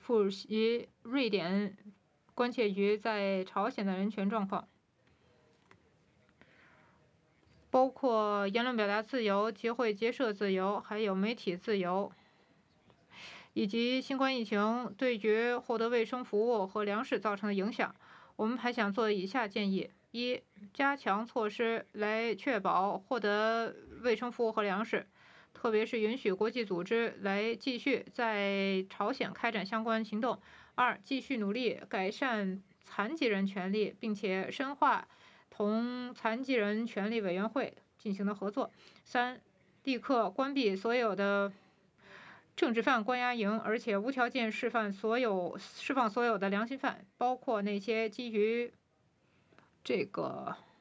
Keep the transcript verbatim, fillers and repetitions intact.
复习瑞典关切于在朝鲜的人权状况，包括言论表达自由、集会结社自由，还有媒体自由，以及新冠疫情对于获得卫生服务和粮食造成的影响。我们还想做以下建议：一、加强措施来确保获得卫生服务和粮食，特别是允许国际组织来继续在朝鲜开展相关行动；二、继续努力改善残疾人权利，并且深化同残疾人权利委员会进行的合作；三、立刻关闭所有的政治犯关押营，而且无条件释放所有释放所有的良心犯，包括那些基于这个